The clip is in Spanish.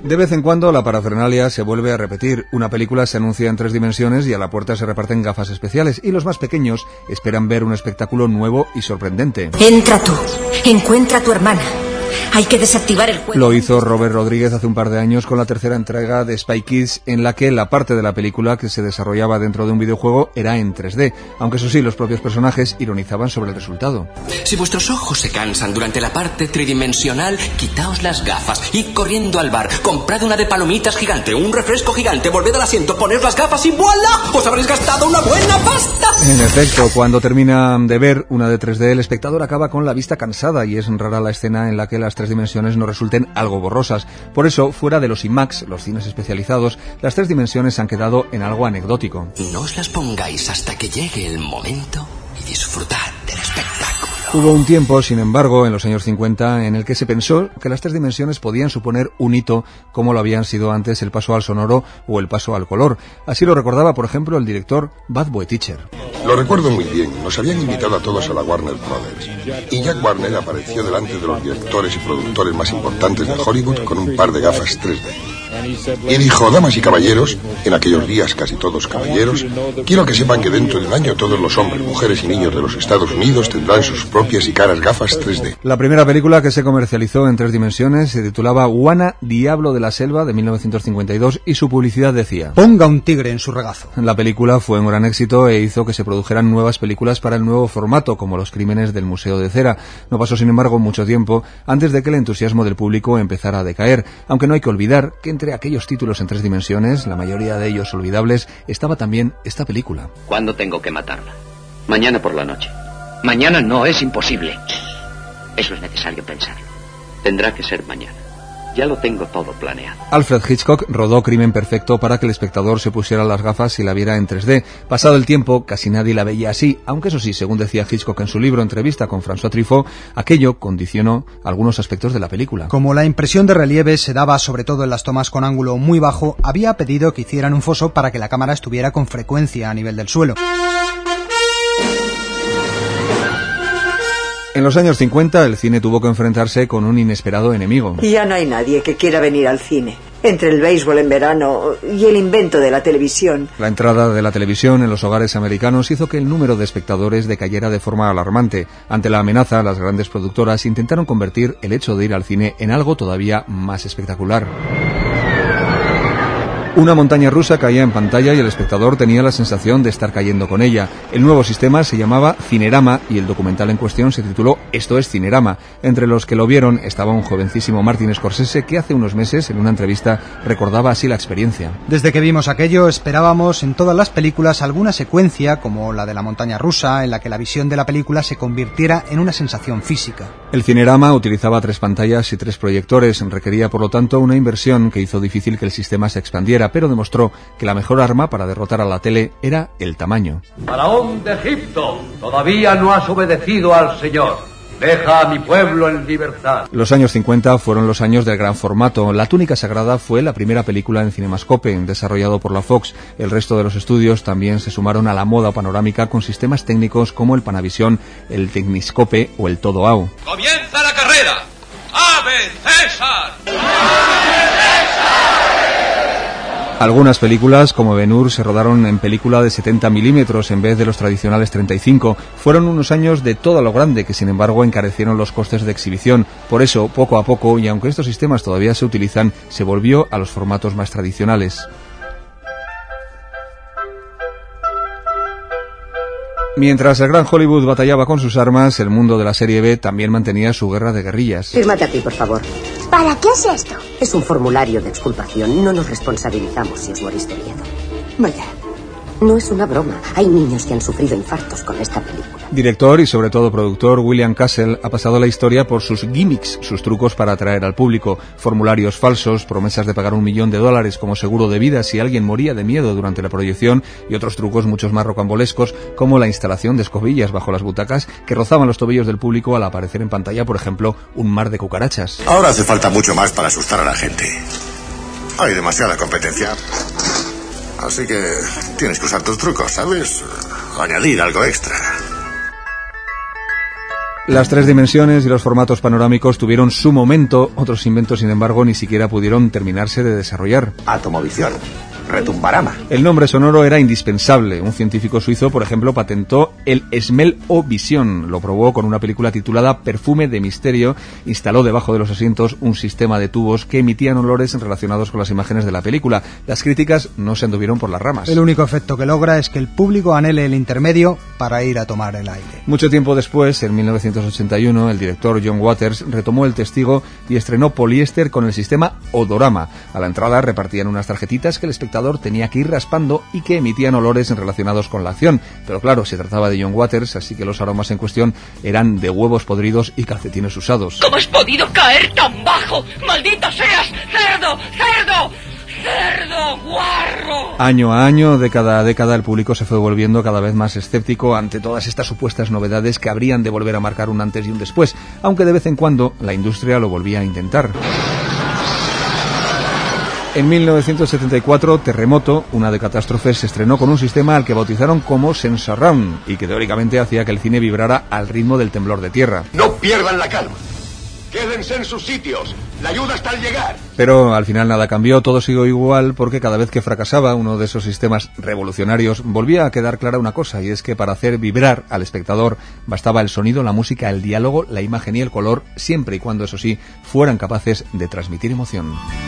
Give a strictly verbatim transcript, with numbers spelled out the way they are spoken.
De vez en cuando la parafernalia se vuelve a repetir. Una película se anuncia en tres dimensiones y a la puerta se reparten gafas especiales y los más pequeños esperan ver un espectáculo nuevo y sorprendente. Entra tú, encuentra a tu hermana. Hay que desactivar el juego. Lo hizo Robert Rodríguez hace un par de años con la tercera entrega de Spy Kids, en la que la parte de la película que se desarrollaba dentro de un videojuego era en tres D, aunque eso sí, los propios personajes ironizaban sobre el resultado. Si vuestros ojos se cansan durante la parte tridimensional, quitaos las gafas, id corriendo al bar, comprad una de palomitas gigante, un refresco gigante, volved al asiento, poned las gafas y ¡voilá! ¡Os habréis gastado una buena pasta! En efecto, cuando termina de ver una de tres D, el espectador acaba con la vista cansada y es rara la escena en la que las tres dimensiones no resulten algo borrosas. Por eso, fuera de los IMAX, los cines especializados, las tres dimensiones han quedado en algo anecdótico. No os las pongáis hasta que llegue el momento y disfrutad del espectáculo. Hubo un tiempo, sin embargo, en los años cincuenta, en el que se pensó que las tres dimensiones podían suponer un hito, como lo habían sido antes el paso al sonoro o el paso al color. Así lo recordaba, por ejemplo, el director Bud Boetticher. Lo recuerdo muy bien. Nos habían invitado a todos a la Warner Brothers. Y Jack Warner apareció delante de los directores y productores más importantes de Hollywood con un par de gafas tres D. Y dijo: damas y caballeros, en aquellos días casi todos caballeros, quiero que sepan que dentro de un año todos los hombres, mujeres y niños de los Estados Unidos tendrán sus propias y caras gafas tres D. La primera película que se comercializó en tres dimensiones se titulaba Juana, Diablo de la Selva, de mil novecientos cincuenta y dos, y su publicidad decía: ponga un tigre en su regazo. La película fue un gran éxito e hizo que se produjeran nuevas películas para el nuevo formato, como Los Crímenes del Museo de Cera. No pasó, sin embargo, mucho tiempo antes de que el entusiasmo del público empezara a decaer, aunque no hay que olvidar que entre aquellos títulos en tres dimensiones, la mayoría de ellos olvidables, estaba también esta película. ¿Cuándo tengo que matarla? Mañana por la noche. Mañana no, es imposible. Eso es necesario pensarlo. Tendrá que ser mañana. Ya lo tengo todo planeado. Alfred Hitchcock rodó Crimen Perfecto para que el espectador se pusiera las gafas y la viera en tres D. Pasado el tiempo, casi nadie la veía así, aunque eso sí, según decía Hitchcock en su libro Entrevista con François Truffaut, aquello condicionó algunos aspectos de la película. Como la impresión de relieve se daba sobre todo en las tomas con ángulo muy bajo, había pedido que hicieran un foso para que la cámara estuviera con frecuencia a nivel del suelo. En los años cincuenta, el cine tuvo que enfrentarse con un inesperado enemigo. Y ya no hay nadie que quiera venir al cine. Entre el béisbol en verano y el invento de la televisión. La entrada de la televisión en los hogares americanos hizo que el número de espectadores decayera de forma alarmante. Ante la amenaza, las grandes productoras intentaron convertir el hecho de ir al cine en algo todavía más espectacular. Una montaña rusa caía en pantalla y el espectador tenía la sensación de estar cayendo con ella. El nuevo sistema se llamaba Cinerama y el documental en cuestión se tituló Esto es Cinerama. Entre los que lo vieron estaba un jovencísimo Martin Scorsese que hace unos meses en una entrevista recordaba así la experiencia. Desde que vimos aquello esperábamos en todas las películas alguna secuencia como la de la montaña rusa en la que la visión de la película se convirtiera en una sensación física. El Cinerama utilizaba tres pantallas y tres proyectores, requería por lo tanto una inversión que hizo difícil que el sistema se expandiera, pero demostró que la mejor arma para derrotar a la tele era el tamaño. Faraón de Egipto, todavía no has obedecido al Señor. Deja a mi pueblo en libertad. Los años cincuenta fueron los años del gran formato. La túnica sagrada fue la primera película en Cinemascope, desarrollado por la Fox. El resto de los estudios también se sumaron a la moda panorámica con sistemas técnicos como el Panavision, el Techniscope o el Todo A U. ¡Comienza la carrera! ¡Ave César! Algunas películas, como Ben-Hur, se rodaron en película de setenta milímetros en vez de los tradicionales treinta y cinco. Fueron unos años de todo lo grande que, sin embargo, encarecieron los costes de exhibición. Por eso, poco a poco, y aunque estos sistemas todavía se utilizan, se volvió a los formatos más tradicionales. Mientras el gran Hollywood batallaba con sus armas, el mundo de la serie B también mantenía su guerra de guerrillas. Fírmate aquí, por favor. ¿Para qué es esto? Es un formulario de exculpación. No nos responsabilizamos si os morís de miedo. Vaya. No es una broma. Hay niños que han sufrido infartos con esta película. Director y sobre todo productor, William Castle ha pasado la historia por sus gimmicks, sus trucos para atraer al público, formularios falsos, promesas de pagar un millón de dólares como seguro de vida si alguien moría de miedo durante la proyección y otros trucos muchos más rocambolescos como la instalación de escobillas bajo las butacas que rozaban los tobillos del público al aparecer en pantalla, por ejemplo, un mar de cucarachas. Ahora hace falta mucho más para asustar a la gente. Hay demasiada competencia. Así que tienes que usar tus trucos, ¿sabes? Añadir algo extra. Las tres dimensiones y los formatos panorámicos tuvieron su momento, otros inventos, sin embargo, ni siquiera pudieron terminarse de desarrollar. Atomovisión. Retumbarama. El nombre sonoro era indispensable. Un científico suizo, por ejemplo, patentó el Smell-O-Vision. Lo probó con una película titulada Perfume de Misterio. Instaló debajo de los asientos un sistema de tubos que emitían olores relacionados con las imágenes de la película. Las críticas no se anduvieron por las ramas. El único efecto que logra es que el público anhele el intermedio para ir a tomar el aire. Mucho tiempo después, en mil novecientos ochenta y uno, el director John Waters retomó el testigo y estrenó Poliéster con el sistema Odorama. A la entrada repartían unas tarjetitas que el espectador tenía que ir raspando y que emitían olores relacionados con la acción. Pero claro, se trataba de John Waters, así que los aromas en cuestión eran de huevos podridos y calcetines usados. ¿Cómo has podido caer tan bajo? ¡Maldito seas! ¡Cerdo! ¡Cerdo! ¡Cerdo! ¡Guarro! Año a año, década a década, el público se fue volviendo cada vez más escéptico ante todas estas supuestas novedades que habrían de volver a marcar un antes y un después, aunque de vez en cuando la industria lo volvía a intentar. En mil novecientos setenta y cuatro, Terremoto, una de catástrofes, se estrenó con un sistema al que bautizaron como Sensurround y que teóricamente hacía que el cine vibrara al ritmo del temblor de tierra. No pierdan la calma. Quédense en sus sitios. La ayuda está al llegar. Pero al final nada cambió, todo siguió igual, porque cada vez que fracasaba uno de esos sistemas revolucionarios, volvía a quedar clara una cosa, y es que para hacer vibrar al espectador bastaba el sonido, la música, el diálogo, la imagen y el color, siempre y cuando, eso sí, fueran capaces de transmitir emoción.